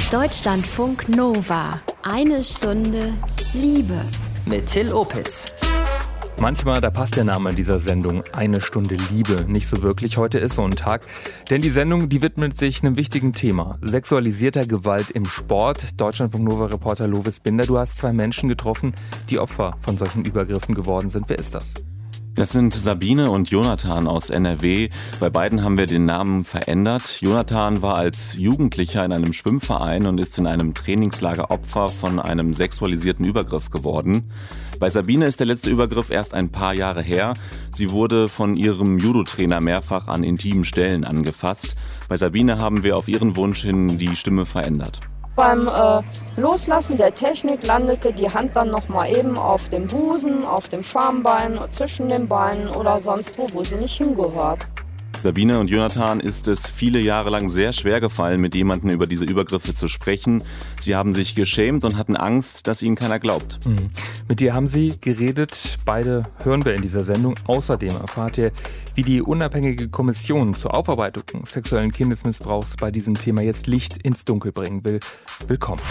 Deutschlandfunk Nova. Eine Stunde Liebe. Mit Till Opitz. Manchmal, da passt der Name dieser Sendung, eine Stunde Liebe, nicht so wirklich. Heute ist so ein Tag, denn die Sendung, die widmet sich einem wichtigen Thema. Sexualisierter Gewalt im Sport. Deutschlandfunk Nova-Reporter Lovis Binder, du hast 2 Menschen getroffen, die Opfer von solchen Übergriffen geworden sind. Wer ist das? Das sind Sabine und Jonathan aus NRW. Bei beiden haben wir den Namen verändert. Jonathan war als Jugendlicher in einem Schwimmverein und ist in einem Trainingslager Opfer von einem sexualisierten Übergriff geworden. Bei Sabine ist der letzte Übergriff erst ein paar Jahre her. Sie wurde von ihrem Judo-Trainer mehrfach an intimen Stellen angefasst. Bei Sabine haben wir auf ihren Wunsch hin die Stimme verändert. Beim Loslassen der Technik landete die Hand dann nochmal eben auf dem Busen, auf dem Schambein, zwischen den Beinen oder sonst wo sie nicht hingehört. Sabine und Jonathan ist es viele Jahre lang sehr schwer gefallen, mit jemandem über diese Übergriffe zu sprechen. Sie haben sich geschämt und hatten Angst, dass ihnen keiner glaubt. Mit dir haben sie geredet. Beide hören wir in dieser Sendung. Außerdem erfahrt ihr, wie die unabhängige Kommission zur Aufarbeitung sexuellen Kindesmissbrauchs bei diesem Thema jetzt Licht ins Dunkel bringen will. Willkommen.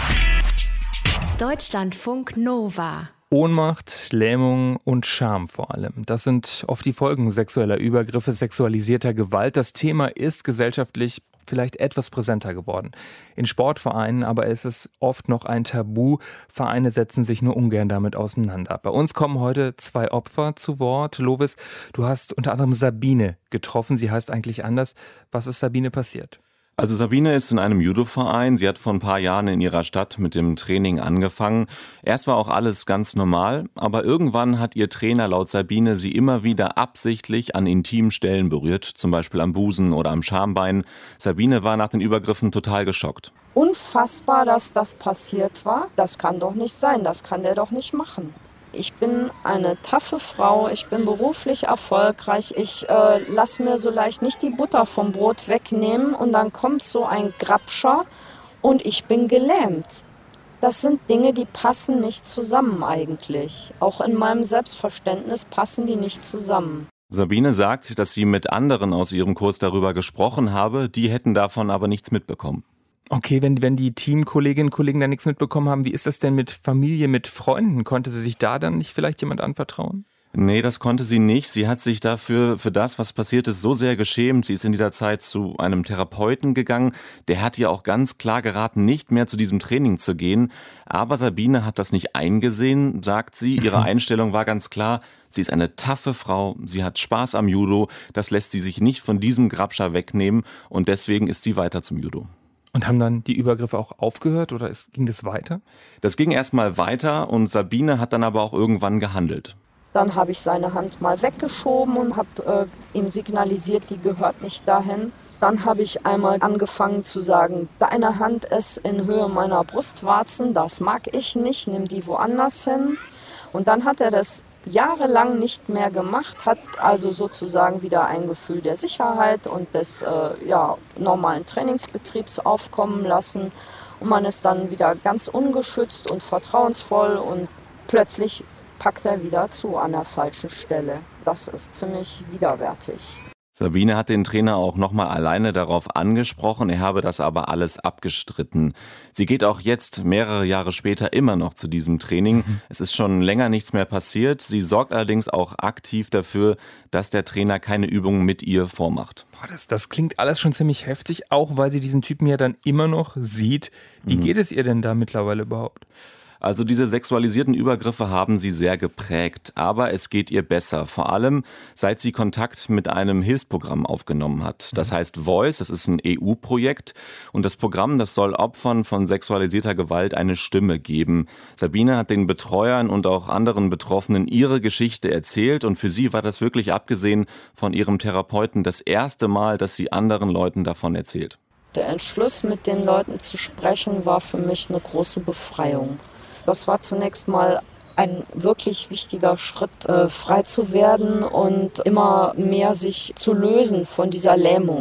Deutschlandfunk Nova. Ohnmacht, Lähmung und Scham vor allem. Das sind oft die Folgen sexueller Übergriffe, sexualisierter Gewalt. Das Thema ist gesellschaftlich vielleicht etwas präsenter geworden. In Sportvereinen aber ist es oft noch ein Tabu. Vereine setzen sich nur ungern damit auseinander. Bei uns kommen heute 2 Opfer zu Wort. Lovis, du hast unter anderem Sabine getroffen. Sie heißt eigentlich anders. Was ist Sabine passiert? Also Sabine ist in einem Judo-Verein. Sie hat vor ein paar Jahren in ihrer Stadt mit dem Training angefangen. Erst war auch alles ganz normal, aber irgendwann hat ihr Trainer laut Sabine sie immer wieder absichtlich an intimen Stellen berührt, zum Beispiel am Busen oder am Schambein. Sabine war nach den Übergriffen total geschockt. Unfassbar, dass das passiert war. Das kann doch nicht sein, das kann der doch nicht machen. Ich bin eine taffe Frau, ich bin beruflich erfolgreich, ich lasse mir so leicht nicht die Butter vom Brot wegnehmen und dann kommt so ein Grabscher und ich bin gelähmt. Das sind Dinge, die passen nicht zusammen eigentlich. Auch in meinem Selbstverständnis passen die nicht zusammen. Sabine sagt, dass sie mit anderen aus ihrem Kurs darüber gesprochen habe, die hätten davon aber nichts mitbekommen. Okay, wenn die Teamkolleginnen und Kollegen da nichts mitbekommen haben, wie ist das denn mit Familie, mit Freunden? Konnte sie sich da dann nicht vielleicht jemand anvertrauen? Nee, das konnte sie nicht. Sie hat sich dafür, für das, was passiert ist, so sehr geschämt. Sie ist in dieser Zeit zu einem Therapeuten gegangen. Der hat ihr auch ganz klar geraten, nicht mehr zu diesem Training zu gehen. Aber Sabine hat das nicht eingesehen, sagt sie. Ihre Einstellung war ganz klar. Sie ist eine taffe Frau. Sie hat Spaß am Judo. Das lässt sie sich nicht von diesem Grabscher wegnehmen. Und deswegen ist sie weiter zum Judo. Und haben dann die Übergriffe auch aufgehört oder ging das weiter? Das ging erstmal weiter und Sabine hat dann aber auch irgendwann gehandelt. Dann habe ich seine Hand mal weggeschoben und habe ihm signalisiert, die gehört nicht dahin. Dann habe ich einmal angefangen zu sagen, deine Hand ist in Höhe meiner Brustwarzen, das mag ich nicht, nimm die woanders hin. Und dann hat er das jahrelang nicht mehr gemacht, hat also sozusagen wieder ein Gefühl der Sicherheit und des normalen Trainingsbetriebs aufkommen lassen. Und man ist dann wieder ganz ungeschützt und vertrauensvoll und plötzlich packt er wieder zu an der falschen Stelle. Das ist ziemlich widerwärtig. Sabine hat den Trainer auch nochmal alleine darauf angesprochen, er habe das aber alles abgestritten. Sie geht auch jetzt, mehrere Jahre später, immer noch zu diesem Training. Es ist schon länger nichts mehr passiert. Sie sorgt allerdings auch aktiv dafür, dass der Trainer keine Übungen mit ihr vormacht. Das klingt alles schon ziemlich heftig, auch weil sie diesen Typen ja dann immer noch sieht. Wie geht es ihr denn da mittlerweile überhaupt? Also diese sexualisierten Übergriffe haben sie sehr geprägt, aber es geht ihr besser. Vor allem, seit sie Kontakt mit einem Hilfsprogramm aufgenommen hat. Das heißt Voice, das ist ein EU-Projekt und das Programm, das soll Opfern von sexualisierter Gewalt eine Stimme geben. Sabine hat den Betreuern und auch anderen Betroffenen ihre Geschichte erzählt und für sie war das wirklich, abgesehen von ihrem Therapeuten, das erste Mal, dass sie anderen Leuten davon erzählt. Der Entschluss, mit den Leuten zu sprechen, war für mich eine große Befreiung. Das war zunächst mal ein wirklich wichtiger Schritt, frei zu werden und immer mehr sich zu lösen von dieser Lähmung.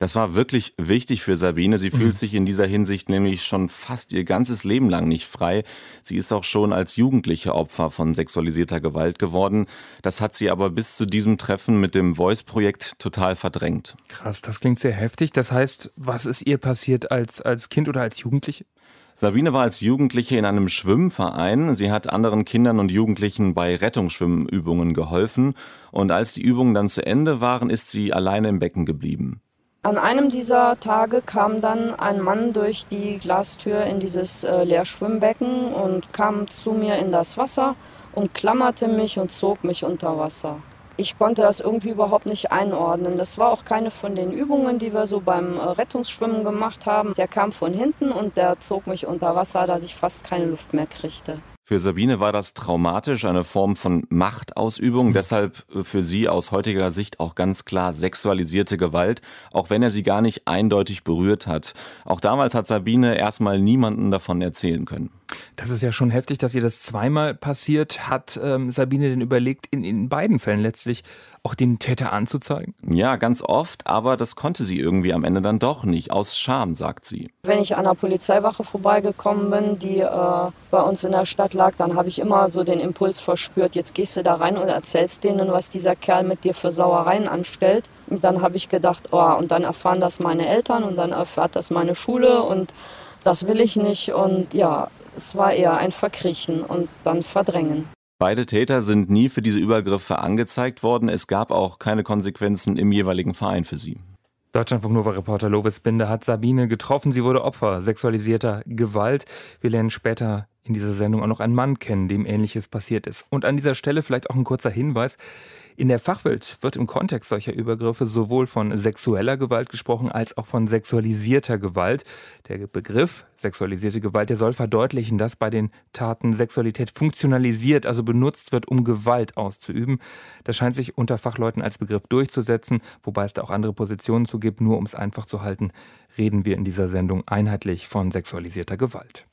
Das war wirklich wichtig für Sabine. Sie fühlt sich in dieser Hinsicht nämlich schon fast ihr ganzes Leben lang nicht frei. Sie ist auch schon als Jugendliche Opfer von sexualisierter Gewalt geworden. Das hat sie aber bis zu diesem Treffen mit dem Voice-Projekt total verdrängt. Krass, das klingt sehr heftig. Das heißt, was ist ihr passiert als Kind oder als Jugendliche? Sabine war als Jugendliche in einem Schwimmverein. Sie hat anderen Kindern und Jugendlichen bei Rettungsschwimmübungen geholfen. Und als die Übungen dann zu Ende waren, ist sie alleine im Becken geblieben. An einem dieser Tage kam dann ein Mann durch die Glastür in dieses Leerschwimmbecken und kam zu mir in das Wasser, umklammerte mich und zog mich unter Wasser. Ich konnte das irgendwie überhaupt nicht einordnen. Das war auch keine von den Übungen, die wir so beim Rettungsschwimmen gemacht haben. Der kam von hinten und der zog mich unter Wasser, dass ich fast keine Luft mehr kriegte. Für Sabine war das traumatisch, eine Form von Machtausübung. Deshalb für sie aus heutiger Sicht auch ganz klar sexualisierte Gewalt, auch wenn er sie gar nicht eindeutig berührt hat. Auch damals hat Sabine erstmal niemandem davon erzählen können. Das ist ja schon heftig, dass ihr das zweimal passiert. Hat Sabine denn überlegt, in beiden Fällen letztlich auch den Täter anzuzeigen? Ja, ganz oft, aber das konnte sie irgendwie am Ende dann doch nicht, aus Scham, sagt sie. Wenn ich an einer Polizeiwache vorbeigekommen bin, die bei uns in der Stadt lag, dann habe ich immer so den Impuls verspürt, jetzt gehst du da rein und erzählst denen, was dieser Kerl mit dir für Sauereien anstellt. Und dann habe ich gedacht, und dann erfahren das meine Eltern und dann erfährt das meine Schule und das will ich nicht. Und ja, es war eher ein Verkriechen und dann Verdrängen. Beide Täter sind nie für diese Übergriffe angezeigt worden. Es gab auch keine Konsequenzen im jeweiligen Verein für sie. Deutschlandfunk-Nova-Reporter Lovis Binder hat Sabine getroffen. Sie wurde Opfer sexualisierter Gewalt. Wir lernen später in dieser Sendung auch noch einen Mann kennen, dem Ähnliches passiert ist. Und an dieser Stelle vielleicht auch ein kurzer Hinweis. In der Fachwelt wird im Kontext solcher Übergriffe sowohl von sexueller Gewalt gesprochen als auch von sexualisierter Gewalt. Der Begriff sexualisierte Gewalt, der soll verdeutlichen, dass bei den Taten Sexualität funktionalisiert, also benutzt wird, um Gewalt auszuüben. Das scheint sich unter Fachleuten als Begriff durchzusetzen, wobei es da auch andere Positionen zu gibt. Nur um es einfach zu halten, reden wir in dieser Sendung einheitlich von sexualisierter Gewalt.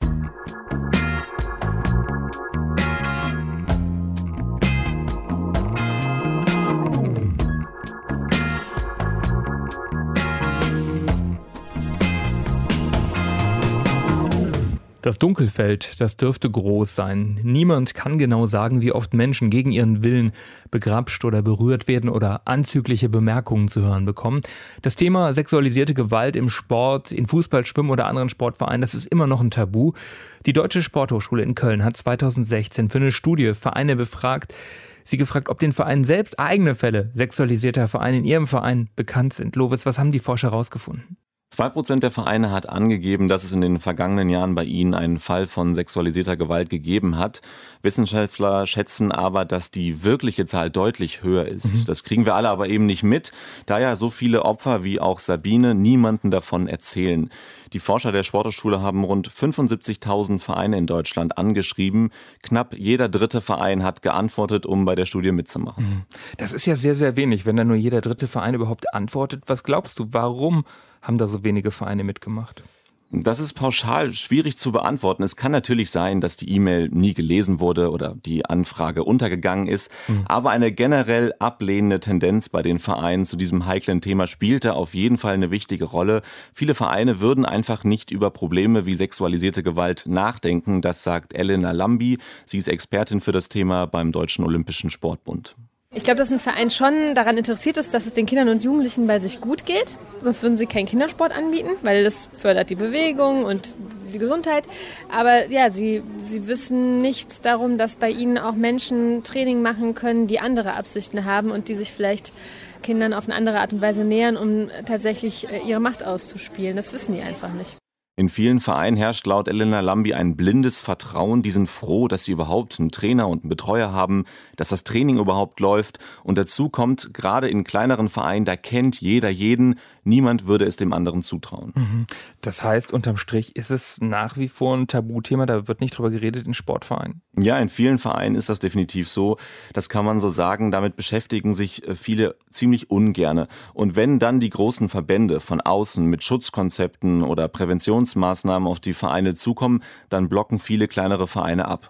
Das Dunkelfeld, das dürfte groß sein. Niemand kann genau sagen, wie oft Menschen gegen ihren Willen begrapscht oder berührt werden oder anzügliche Bemerkungen zu hören bekommen. Das Thema sexualisierte Gewalt im Sport, in Fußball, Schwimmen oder anderen Sportvereinen, das ist immer noch ein Tabu. Die Deutsche Sporthochschule in Köln hat 2016 für eine Studie Vereine befragt. Sie gefragt, ob den Vereinen selbst eigene Fälle sexualisierter Vereine in ihrem Verein bekannt sind. Lovis, was haben die Forscher herausgefunden? 2% der Vereine hat angegeben, dass es in den vergangenen Jahren bei ihnen einen Fall von sexualisierter Gewalt gegeben hat. Wissenschaftler schätzen aber, dass die wirkliche Zahl deutlich höher ist. Das kriegen wir alle aber eben nicht mit, da ja so viele Opfer wie auch Sabine niemanden davon erzählen. Die Forscher der Sporthochschule haben rund 75.000 Vereine in Deutschland angeschrieben. Knapp jeder dritte Verein hat geantwortet, um bei der Studie mitzumachen. Das ist ja sehr, sehr wenig, wenn dann nur jeder dritte Verein überhaupt antwortet. Was glaubst du, warum haben da so wenige Vereine mitgemacht? Das ist pauschal schwierig zu beantworten. Es kann natürlich sein, dass die E-Mail nie gelesen wurde oder die Anfrage untergegangen ist. Aber eine generell ablehnende Tendenz bei den Vereinen zu diesem heiklen Thema spielte auf jeden Fall eine wichtige Rolle. Viele Vereine würden einfach nicht über Probleme wie sexualisierte Gewalt nachdenken. Das sagt Elena Lambi. Sie ist Expertin für das Thema beim Deutschen Olympischen Sportbund. Ich glaube, dass ein Verein schon daran interessiert ist, dass es den Kindern und Jugendlichen bei sich gut geht. Sonst würden sie keinen Kindersport anbieten, weil das fördert die Bewegung und die Gesundheit. Aber ja, sie wissen nichts darum, dass bei ihnen auch Menschen Training machen können, die andere Absichten haben und die sich vielleicht Kindern auf eine andere Art und Weise nähern, um tatsächlich ihre Macht auszuspielen. Das wissen die einfach nicht. In vielen Vereinen herrscht laut Elena Lambi ein blindes Vertrauen. Die sind froh, dass sie überhaupt einen Trainer und einen Betreuer haben, dass das Training überhaupt läuft. Und dazu kommt, gerade in kleineren Vereinen, da kennt jeder jeden. Niemand würde es dem anderen zutrauen. Das heißt, unterm Strich ist es nach wie vor ein Tabuthema, da wird nicht drüber geredet in Sportvereinen? Ja, in vielen Vereinen ist das definitiv so. Das kann man so sagen. Damit beschäftigen sich viele ziemlich ungerne. Und wenn dann die großen Verbände von außen mit Schutzkonzepten oder Präventionsmaßnahmen auf die Vereine zukommen, dann blocken viele kleinere Vereine ab.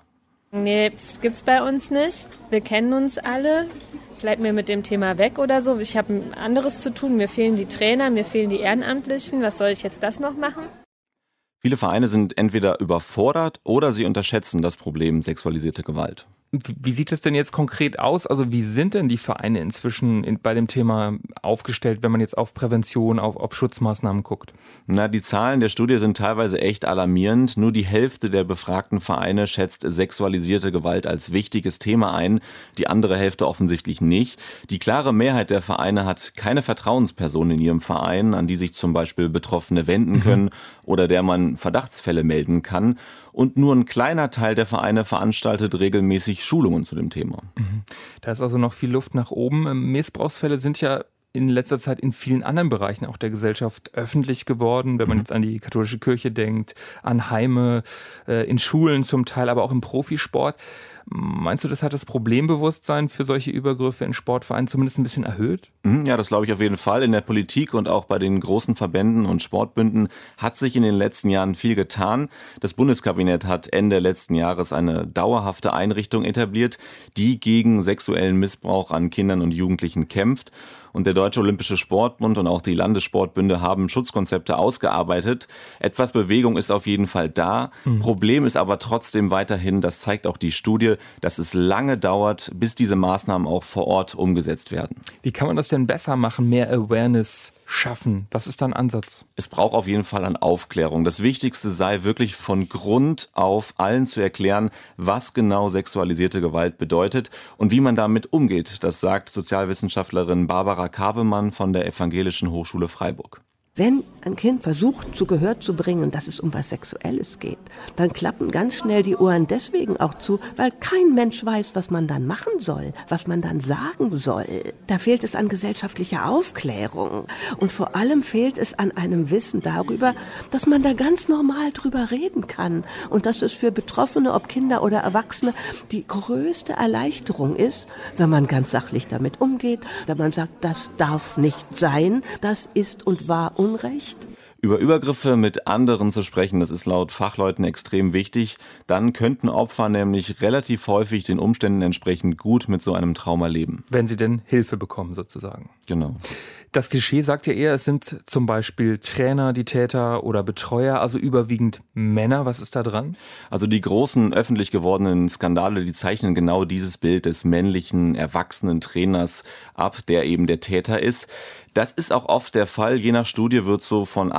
Nee, gibt's bei uns nicht. Wir kennen uns alle. Bleibt mir mit dem Thema weg oder so. Ich habe anderes zu tun. Mir fehlen die Trainer, mir fehlen die Ehrenamtlichen. Was soll ich jetzt das noch machen? Viele Vereine sind entweder überfordert oder sie unterschätzen das Problem sexualisierte Gewalt. Wie sieht es denn jetzt konkret aus? Also wie sind denn die Vereine inzwischen bei dem Thema aufgestellt, wenn man jetzt auf Prävention, auf Schutzmaßnahmen guckt? Die Zahlen der Studie sind teilweise echt alarmierend. Nur die Hälfte der befragten Vereine schätzt sexualisierte Gewalt als wichtiges Thema ein, die andere Hälfte offensichtlich nicht. Die klare Mehrheit der Vereine hat keine Vertrauensperson in ihrem Verein, an die sich zum Beispiel Betroffene wenden können oder der man Verdachtsfälle melden kann. Und nur ein kleiner Teil der Vereine veranstaltet regelmäßig Schulungen zu dem Thema. Da ist also noch viel Luft nach oben. Missbrauchsfälle sind ja in letzter Zeit in vielen anderen Bereichen auch der Gesellschaft öffentlich geworden, wenn man jetzt an die katholische Kirche denkt, an Heime, in Schulen zum Teil, aber auch im Profisport. Meinst du, das hat das Problembewusstsein für solche Übergriffe in Sportvereinen zumindest ein bisschen erhöht? Ja, das glaube ich auf jeden Fall. In der Politik und auch bei den großen Verbänden und Sportbünden hat sich in den letzten Jahren viel getan. Das Bundeskabinett hat Ende letzten Jahres eine dauerhafte Einrichtung etabliert, die gegen sexuellen Missbrauch an Kindern und Jugendlichen kämpft. Und der Deutsche Olympische Sportbund und auch die Landessportbünde haben Schutzkonzepte ausgearbeitet. Etwas Bewegung ist auf jeden Fall da. Problem ist aber trotzdem weiterhin, das zeigt auch die Studie, dass es lange dauert, bis diese Maßnahmen auch vor Ort umgesetzt werden. Wie kann man das denn besser machen, mehr Awareness schaffen? Was ist da ein Ansatz? Es braucht auf jeden Fall an Aufklärung. Das Wichtigste sei wirklich von Grund auf allen zu erklären, was genau sexualisierte Gewalt bedeutet und wie man damit umgeht. Das sagt Sozialwissenschaftlerin Barbara Kavemann von der Evangelischen Hochschule Freiburg. Wenn ein Kind versucht, zu Gehör zu bringen, dass es um was Sexuelles geht, dann klappen ganz schnell die Ohren deswegen auch zu, weil kein Mensch weiß, was man dann machen soll, was man dann sagen soll. Da fehlt es an gesellschaftlicher Aufklärung. Und vor allem fehlt es an einem Wissen darüber, dass man da ganz normal drüber reden kann. Und dass es für Betroffene, ob Kinder oder Erwachsene, die größte Erleichterung ist, wenn man ganz sachlich damit umgeht, wenn man sagt, das darf nicht sein, das ist und war Unrecht. Über Übergriffe mit anderen zu sprechen, das ist laut Fachleuten extrem wichtig. Dann könnten Opfer nämlich relativ häufig den Umständen entsprechend gut mit so einem Trauma leben. Wenn sie denn Hilfe bekommen sozusagen. Genau. Das Klischee sagt ja eher, es sind zum Beispiel Trainer, die Täter oder Betreuer, also überwiegend Männer. Was ist da dran? Also die großen öffentlich gewordenen Skandale, die zeichnen genau dieses Bild des männlichen, erwachsenen Trainers ab, der eben der Täter ist. Das ist auch oft der Fall. Je nach Studie wird so von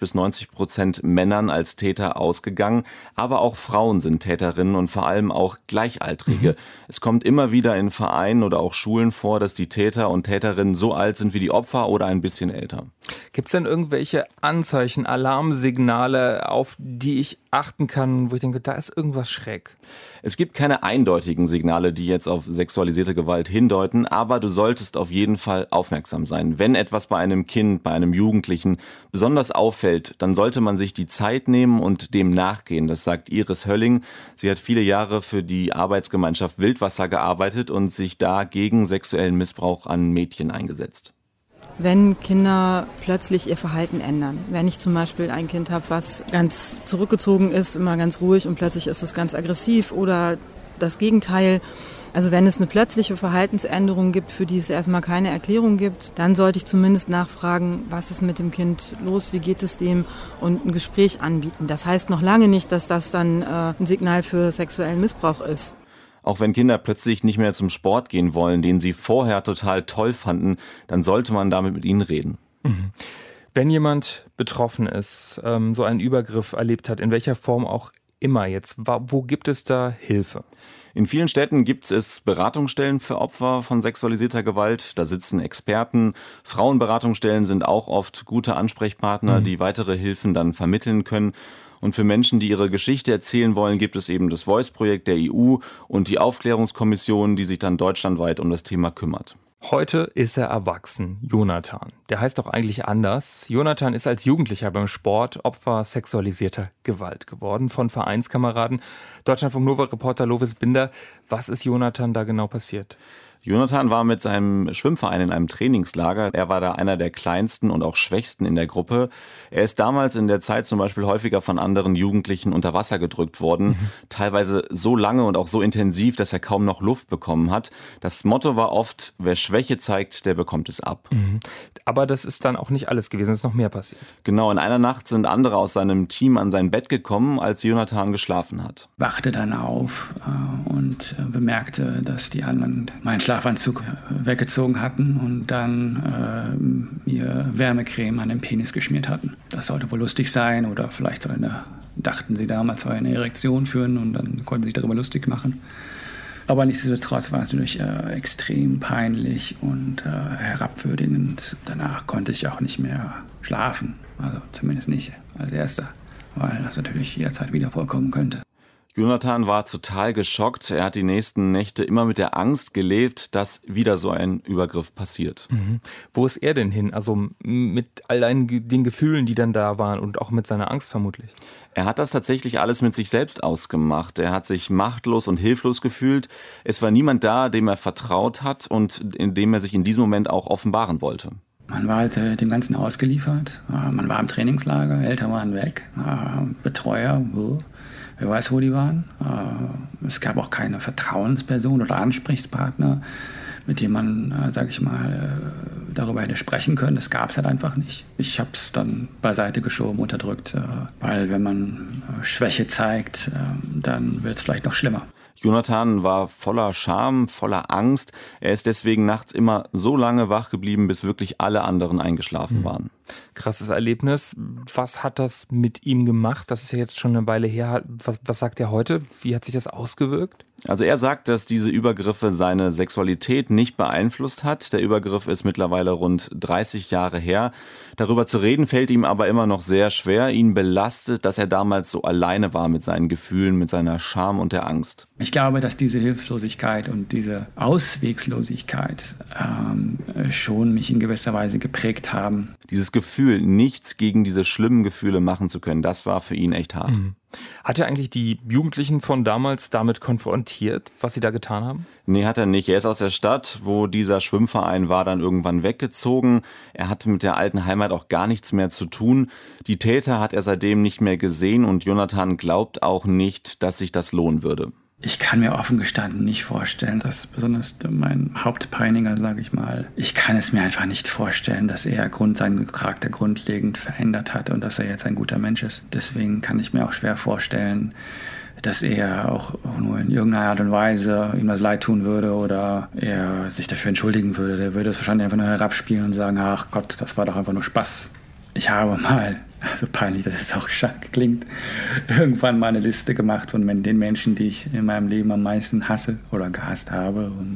80-90% Männern als Täter ausgegangen. Aber auch Frauen sind Täterinnen und vor allem auch Gleichaltrige. Es kommt immer wieder in Vereinen oder auch Schulen vor, dass die Täter und Täterinnen so alt sind wie die Opfer oder ein bisschen älter. Gibt es denn irgendwelche Anzeichen, Alarmsignale, auf die ich achten kann, wo ich denke, da ist irgendwas schräg? Es gibt keine eindeutigen Signale, die jetzt auf sexualisierte Gewalt hindeuten, aber du solltest auf jeden Fall aufmerksam sein. Wenn etwas bei einem Kind, bei einem Jugendlichen besonders auffällt, dann sollte man sich die Zeit nehmen und dem nachgehen. Das sagt Iris Hölling. Sie hat viele Jahre für die Arbeitsgemeinschaft Wildwasser gearbeitet und sich da gegen sexuellen Missbrauch an Mädchen eingesetzt. Wenn Kinder plötzlich ihr Verhalten ändern. Wenn ich zum Beispiel ein Kind habe, was ganz zurückgezogen ist, immer ganz ruhig und plötzlich ist es ganz aggressiv oder das Gegenteil. Also wenn es eine plötzliche Verhaltensänderung gibt, für die es erstmal keine Erklärung gibt, dann sollte ich zumindest nachfragen, was ist mit dem Kind los, wie geht es dem und ein Gespräch anbieten. Das heißt noch lange nicht, dass das dann ein Signal für sexuellen Missbrauch ist. Auch wenn Kinder plötzlich nicht mehr zum Sport gehen wollen, den sie vorher total toll fanden, dann sollte man damit mit ihnen reden. Wenn jemand betroffen ist, so einen Übergriff erlebt hat, in welcher Form auch immer jetzt, wo gibt es da Hilfe? In vielen Städten gibt es Beratungsstellen für Opfer von sexualisierter Gewalt. Da sitzen Experten. Frauenberatungsstellen sind auch oft gute Ansprechpartner, die weitere Hilfen dann vermitteln können. Und für Menschen, die ihre Geschichte erzählen wollen, gibt es eben das Voice-Projekt der EU und die Aufklärungskommission, die sich dann deutschlandweit um das Thema kümmert. Heute ist er erwachsen, Jonathan. Der heißt doch eigentlich anders. Jonathan ist als Jugendlicher beim Sport Opfer sexualisierter Gewalt geworden von Vereinskameraden. Deutschlandfunk Nova-Reporter Lovis Binder. Was ist Jonathan da genau passiert? Jonathan war mit seinem Schwimmverein in einem Trainingslager. Er war da einer der kleinsten und auch schwächsten in der Gruppe. Er ist damals in der Zeit zum Beispiel häufiger von anderen Jugendlichen unter Wasser gedrückt worden. Teilweise so lange und auch so intensiv, dass er kaum noch Luft bekommen hat. Das Motto war oft, wer Schwäche zeigt, der bekommt es ab. Aber das ist dann auch nicht alles gewesen, es ist noch mehr passiert. Genau, in einer Nacht sind andere aus seinem Team an sein Bett gekommen, als Jonathan geschlafen hat. Wachte dann auf und bemerkte, dass die anderen meinen Schlafanzug weggezogen hatten und dann mir Wärmecreme an den Penis geschmiert hatten. Das sollte wohl lustig sein oder vielleicht dachten sie damals, soll eine Erektion führen und dann konnten sie sich darüber lustig machen. Aber nichtsdestotrotz war es natürlich extrem peinlich und herabwürdigend. Danach konnte ich auch nicht mehr schlafen, also zumindest nicht als Erster, weil das natürlich jederzeit wieder vorkommen könnte. Jonathan war total geschockt. Er hat die nächsten Nächte immer mit der Angst gelebt, dass wieder so ein Übergriff passiert. Wo ist er denn hin? Also mit all den Gefühlen, die dann da waren und auch mit seiner Angst vermutlich. Er hat das tatsächlich alles mit sich selbst ausgemacht. Er hat sich machtlos und hilflos gefühlt. Es war niemand da, dem er vertraut hat und in dem er sich in diesem Moment auch offenbaren wollte. Man war halt dem Ganzen ausgeliefert. Man war im Trainingslager, Eltern waren weg, Betreuer, wer weiß, wo die waren. Es gab auch keine Vertrauensperson oder Ansprechpartner, mit dem man, sage ich mal, darüber hätte sprechen können. Das gab es halt einfach nicht. Ich habe es dann beiseite geschoben, unterdrückt, weil wenn man Schwäche zeigt, dann wird es vielleicht noch schlimmer. Jonathan war voller Scham, voller Angst. Er ist deswegen nachts immer so lange wach geblieben, bis wirklich alle anderen eingeschlafen waren. Krasses Erlebnis. Was hat das mit ihm gemacht? Das ist ja jetzt schon eine Weile her. Was sagt er heute? Wie hat sich das ausgewirkt? Also er sagt, dass diese Übergriffe seine Sexualität nicht beeinflusst hat. Der Übergriff ist mittlerweile rund 30 Jahre her. Darüber zu reden fällt ihm aber immer noch sehr schwer. Ihn belastet, dass er damals so alleine war mit seinen Gefühlen, mit seiner Scham und der Angst. Ich glaube, dass diese Hilflosigkeit und diese Auswegslosigkeit schon mich in gewisser Weise geprägt haben. Dieses Gefühl, nichts gegen diese schlimmen Gefühle machen zu können, das war für ihn echt hart. Hat er eigentlich die Jugendlichen von damals damit konfrontiert, was sie da getan haben? Nee, hat er nicht. Er ist aus der Stadt, wo dieser Schwimmverein war, dann irgendwann weggezogen. Er hatte mit der alten Heimat auch gar nichts mehr zu tun. Die Täter hat er seitdem nicht mehr gesehen und Jonathan glaubt auch nicht, dass sich das lohnen würde. Ich kann mir offen gestanden nicht vorstellen, dass besonders mein Hauptpeiniger, sage ich mal, ich kann es mir einfach nicht vorstellen, dass er seinen Charakter grundlegend verändert hat und dass er jetzt ein guter Mensch ist. Deswegen kann ich mir auch schwer vorstellen, dass er auch nur in irgendeiner Art und Weise ihm das leid tun würde oder er sich dafür entschuldigen würde. Der würde es wahrscheinlich einfach nur herabspielen und sagen, ach Gott, das war doch einfach nur Spaß. Ich habe mal, so peinlich, dass es auch stark klingt, irgendwann mal eine Liste gemacht von den Menschen, die ich in meinem Leben am meisten hasse oder gehasst habe. Und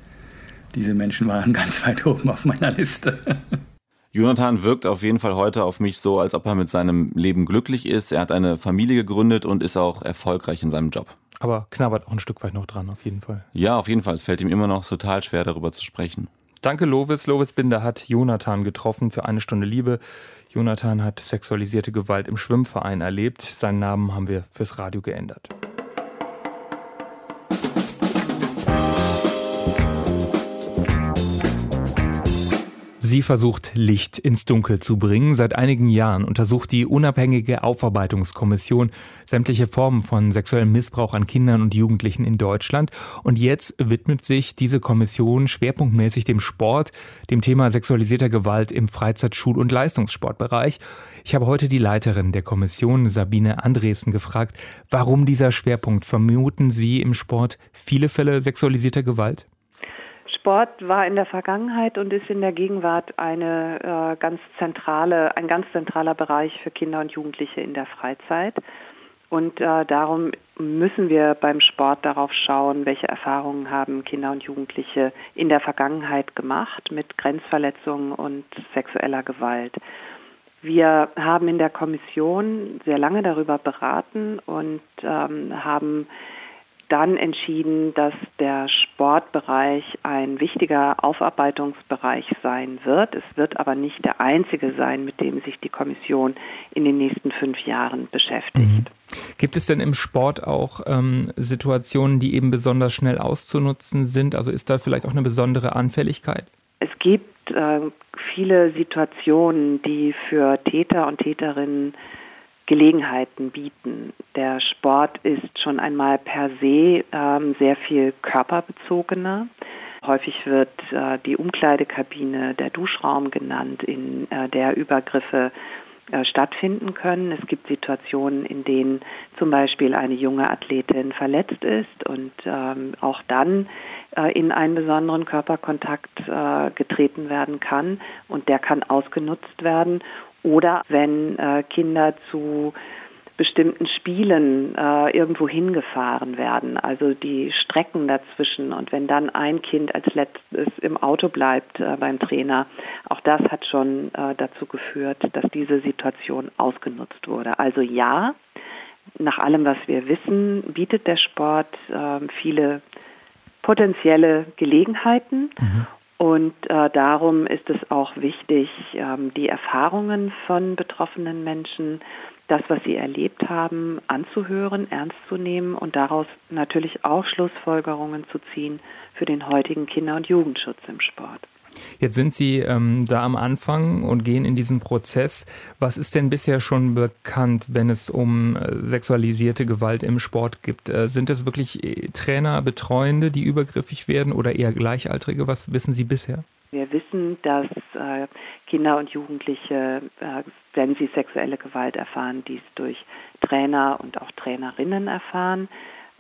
diese Menschen waren ganz weit oben auf meiner Liste. Jonathan wirkt auf jeden Fall heute auf mich so, als ob er mit seinem Leben glücklich ist. Er hat eine Familie gegründet und ist auch erfolgreich in seinem Job. Aber knabbert auch ein Stück weit noch dran, auf jeden Fall. Ja, auf jeden Fall. Es fällt ihm immer noch total schwer, darüber zu sprechen. Danke, Lovis. Lovis Binder hat Jonathan getroffen für eine Stunde Liebe. Jonathan hat sexualisierte Gewalt im Schwimmverein erlebt. Seinen Namen haben wir fürs Radio geändert. Sie versucht, Licht ins Dunkel zu bringen. Seit einigen Jahren untersucht die unabhängige Aufarbeitungskommission sämtliche Formen von sexuellem Missbrauch an Kindern und Jugendlichen in Deutschland. Und jetzt widmet sich diese Kommission schwerpunktmäßig dem Sport, dem Thema sexualisierter Gewalt im Freizeit-, Schul- und Leistungssportbereich. Ich habe heute die Leiterin der Kommission, Sabine Andresen, gefragt, warum dieser Schwerpunkt? Vermuten Sie im Sport viele Fälle sexualisierter Gewalt? Sport war in der Vergangenheit und ist in der Gegenwart ein ganz zentraler Bereich für Kinder und Jugendliche in der Freizeit. Und darum müssen wir beim Sport darauf schauen, welche Erfahrungen haben Kinder und Jugendliche in der Vergangenheit gemacht mit Grenzverletzungen und sexueller Gewalt. Wir haben in der Kommission sehr lange darüber beraten und haben dann entschieden, dass der Sportbereich ein wichtiger Aufarbeitungsbereich sein wird. Es wird aber nicht der einzige sein, mit dem sich die Kommission in den nächsten 5 Jahren beschäftigt. Gibt es denn im Sport auch Situationen, die eben besonders schnell auszunutzen sind? Also ist da vielleicht auch eine besondere Anfälligkeit? Es gibt viele Situationen, die für Täter und Täterinnen Gelegenheiten bieten. Der Sport ist schon einmal per se sehr viel körperbezogener. Häufig wird die Umkleidekabine, der Duschraum genannt, in der Übergriffe stattfinden können. Es gibt Situationen, in denen zum Beispiel eine junge Athletin verletzt ist und auch dann in einen besonderen Körperkontakt getreten werden kann und der kann ausgenutzt werden. Oder wenn Kinder zu bestimmten Spielen irgendwo hingefahren werden, also die Strecken dazwischen und wenn dann ein Kind als letztes im Auto bleibt beim Trainer, auch das hat schon dazu geführt, dass diese Situation ausgenutzt wurde. Also ja, nach allem, was wir wissen, bietet der Sport viele potenzielle Gelegenheiten. Und darum ist es auch wichtig, die Erfahrungen von betroffenen Menschen, das, was sie erlebt haben, anzuhören, ernst zu nehmen und daraus natürlich auch Schlussfolgerungen zu ziehen für den heutigen Kinder- und Jugendschutz im Sport. Jetzt sind Sie da am Anfang und gehen in diesen Prozess. Was ist denn bisher schon bekannt, wenn es um sexualisierte Gewalt im Sport geht? Sind es wirklich Trainer, Betreuende, die übergriffig werden oder eher Gleichaltrige? Was wissen Sie bisher? Wir wissen, dass Kinder und Jugendliche, wenn sie sexuelle Gewalt erfahren, dies durch Trainer und auch Trainerinnen erfahren.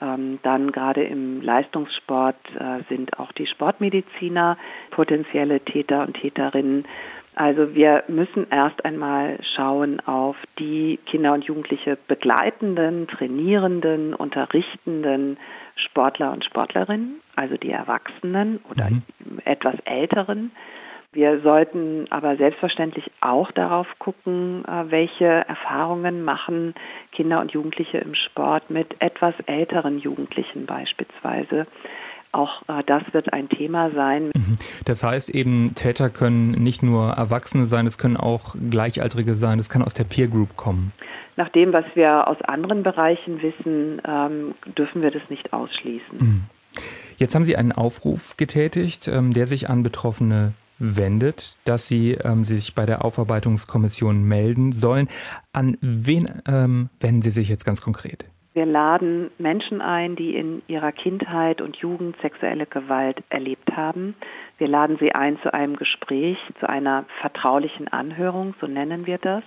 Dann gerade im Leistungssport sind auch die Sportmediziner potenzielle Täter und Täterinnen. Also wir müssen erst einmal schauen auf die Kinder und Jugendliche begleitenden, trainierenden, unterrichtenden Sportler und Sportlerinnen, also die Erwachsenen oder etwas Älteren. Wir sollten aber selbstverständlich auch darauf gucken, welche Erfahrungen machen Kinder und Jugendliche im Sport mit etwas älteren Jugendlichen beispielsweise. Auch das wird ein Thema sein. Das heißt eben, Täter können nicht nur Erwachsene sein, es können auch Gleichaltrige sein, es kann aus der Peer Group kommen. Nach dem, was wir aus anderen Bereichen wissen, dürfen wir das nicht ausschließen. Jetzt haben Sie einen Aufruf getätigt, der sich an Betroffene wendet, dass sie sich bei der Aufarbeitungskommission melden sollen. An wen wenden Sie sich jetzt ganz konkret? Wir laden Menschen ein, die in ihrer Kindheit und Jugend sexuelle Gewalt erlebt haben. Wir laden sie ein zu einem Gespräch, zu einer vertraulichen Anhörung, so nennen wir das.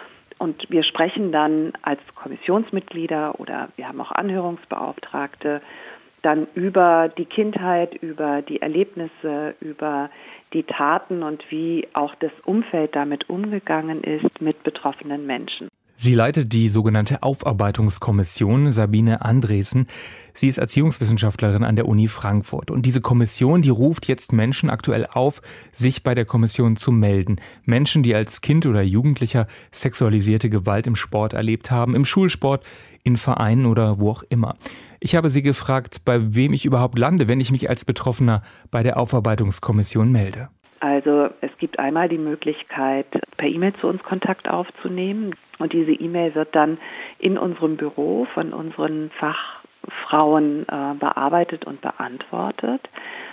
Und wir sprechen dann als Kommissionsmitglieder oder wir haben auch Anhörungsbeauftragte dann über die Kindheit, über die Erlebnisse, über die Taten und wie auch das Umfeld damit umgegangen ist mit betroffenen Menschen. Sie leitet die sogenannte Aufarbeitungskommission, Sabine Andresen. Sie ist Erziehungswissenschaftlerin an der Uni Frankfurt. Und diese Kommission, die ruft jetzt Menschen aktuell auf, sich bei der Kommission zu melden. Menschen, die als Kind oder Jugendlicher sexualisierte Gewalt im Sport erlebt haben, im Schulsport, in Vereinen oder wo auch immer. Ich habe sie gefragt, bei wem ich überhaupt lande, wenn ich mich als Betroffener bei der Aufarbeitungskommission melde. Also es gibt einmal die Möglichkeit, per E-Mail zu uns Kontakt aufzunehmen. Und diese E-Mail wird dann in unserem Büro von unseren Fachfrauen bearbeitet und beantwortet.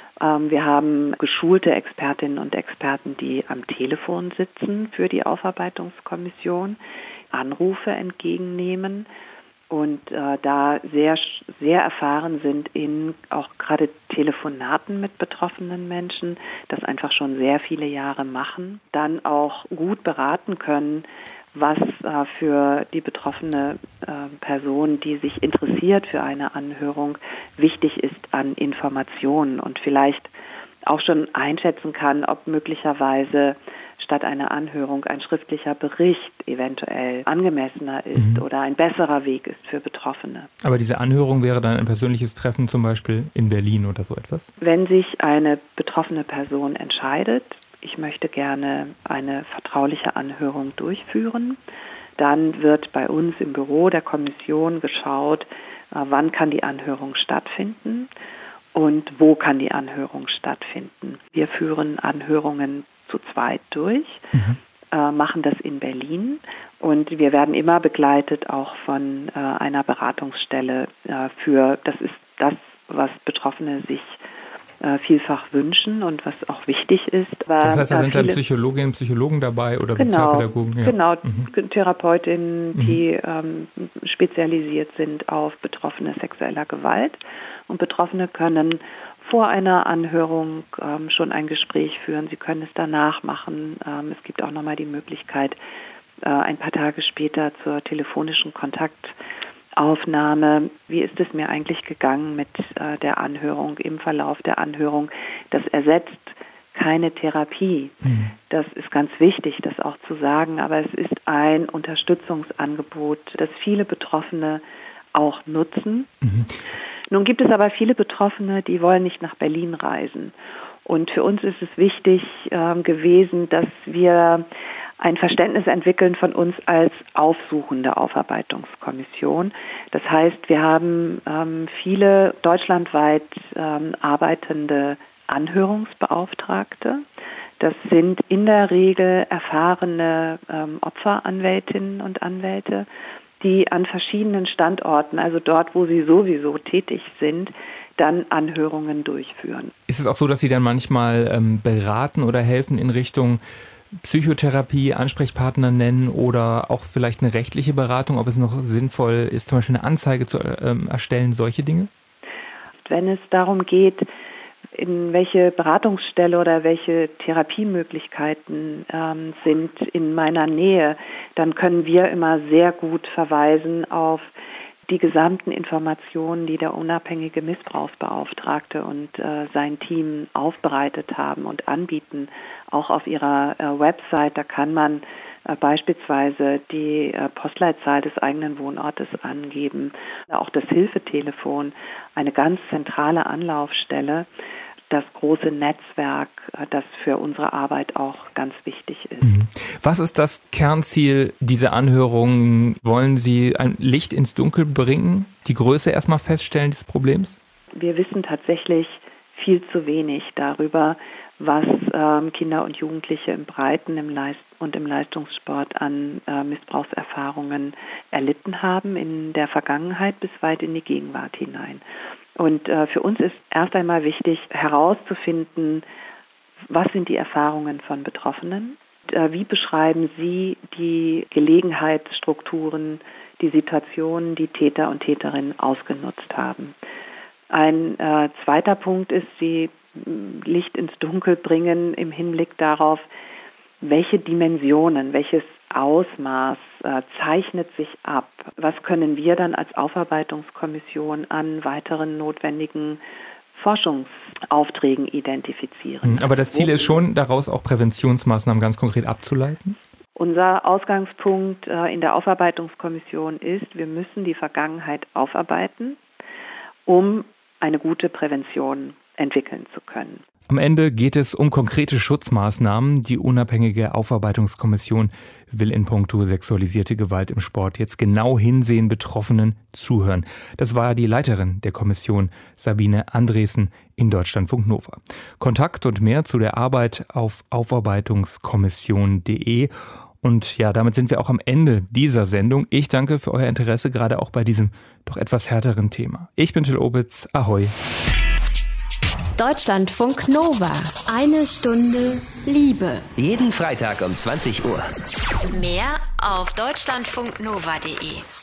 Wir haben geschulte Expertinnen und Experten, die am Telefon sitzen für die Aufarbeitungskommission, Anrufe entgegennehmen und da sehr, sehr erfahren sind in auch gerade Telefonaten mit betroffenen Menschen, das einfach schon sehr viele Jahre machen, dann auch gut beraten können, was für die betroffene Person, die sich interessiert für eine Anhörung, wichtig ist an Informationen und vielleicht auch schon einschätzen kann, ob möglicherweise statt einer Anhörung ein schriftlicher Bericht eventuell angemessener ist oder ein besserer Weg ist für Betroffene. Aber diese Anhörung wäre dann ein persönliches Treffen zum Beispiel in Berlin oder so etwas? Wenn sich eine betroffene Person entscheidet, ich möchte gerne eine vertrauliche Anhörung durchführen, dann wird bei uns im Büro der Kommission geschaut, wann kann die Anhörung stattfinden und wo kann die Anhörung stattfinden. Wir führen Anhörungen zu zweit durch. machen das in Berlin und wir werden immer begleitet auch von einer Beratungsstelle das ist das, was Betroffene sich vielfach wünschen und was auch wichtig ist. Das heißt, da sind dann Psychologinnen und Psychologen dabei oder Sozialpädagogen? Ja. Genau, Therapeutinnen, die spezialisiert sind auf Betroffene sexueller Gewalt. Und Betroffene können vor einer Anhörung schon ein Gespräch führen. Sie können es danach machen. Es gibt auch nochmal die Möglichkeit, ein paar Tage später zur telefonischen Kontaktaufnahme. Wie ist es mir eigentlich gegangen mit der Anhörung, im Verlauf der Anhörung? Das ersetzt keine Therapie. Das ist ganz wichtig, das auch zu sagen, aber es ist ein Unterstützungsangebot, das viele Betroffene auch nutzen. Nun gibt es aber viele Betroffene, die wollen nicht nach Berlin reisen. Und für uns ist es wichtig gewesen, dass wir ein Verständnis entwickeln von uns als aufsuchende Aufarbeitungskommission. Das heißt, wir haben viele deutschlandweit arbeitende Anhörungsbeauftragte. Das sind in der Regel erfahrene Opferanwältinnen und Anwälte, die an verschiedenen Standorten, also dort, wo sie sowieso tätig sind, dann Anhörungen durchführen. Ist es auch so, dass Sie dann manchmal beraten oder helfen in Richtung Psychotherapie, Ansprechpartner nennen oder auch vielleicht eine rechtliche Beratung, ob es noch sinnvoll ist, zum Beispiel eine Anzeige zu erstellen, solche Dinge? Wenn es darum geht, in welche Beratungsstelle oder welche Therapiemöglichkeiten sind in meiner Nähe, dann können wir immer sehr gut verweisen auf die gesamten Informationen, die der unabhängige Missbrauchsbeauftragte und sein Team aufbereitet haben und anbieten, auch auf ihrer Website. Da kann man beispielsweise die Postleitzahl des eigenen Wohnortes angeben, auch das Hilfetelefon, eine ganz zentrale Anlaufstelle, das große Netzwerk, das für unsere Arbeit auch ganz wichtig ist. Was ist das Kernziel dieser Anhörung? Wollen Sie ein Licht ins Dunkel bringen, die Größe erstmal feststellen des Problems? Wir wissen tatsächlich viel zu wenig darüber, was Kinder und Jugendliche im Breiten und im Leistungssport an Missbrauchserfahrungen erlitten haben in der Vergangenheit bis weit in die Gegenwart hinein. Und für uns ist erst einmal wichtig herauszufinden, was sind die Erfahrungen von Betroffenen, wie beschreiben sie die Gelegenheitsstrukturen, die Situationen, die Täter und Täterinnen ausgenutzt haben. Ein zweiter Punkt ist, sie Licht ins Dunkel bringen im Hinblick darauf, welche Dimensionen, welches Ausmaß zeichnet sich ab? Was können wir dann als Aufarbeitungskommission an weiteren notwendigen Forschungsaufträgen identifizieren? Aber das Ziel ist schon, daraus auch Präventionsmaßnahmen ganz konkret abzuleiten? Unser Ausgangspunkt in der Aufarbeitungskommission ist, wir müssen die Vergangenheit aufarbeiten, um eine gute Prävention entwickeln zu können. Am Ende geht es um konkrete Schutzmaßnahmen. Die unabhängige Aufarbeitungskommission will in puncto sexualisierte Gewalt im Sport jetzt genau hinsehen, Betroffenen zuhören. Das war die Leiterin der Kommission, Sabine Andresen, in Deutschlandfunk Nova. Kontakt und mehr zu der Arbeit auf aufarbeitungskommission.de. Und ja, damit sind wir auch am Ende dieser Sendung. Ich danke für euer Interesse, gerade auch bei diesem doch etwas härteren Thema. Ich bin Till Opitz. Ahoi. Deutschlandfunk Nova. 1 Stunde Liebe. Jeden Freitag um 20 Uhr. Mehr auf deutschlandfunknova.de.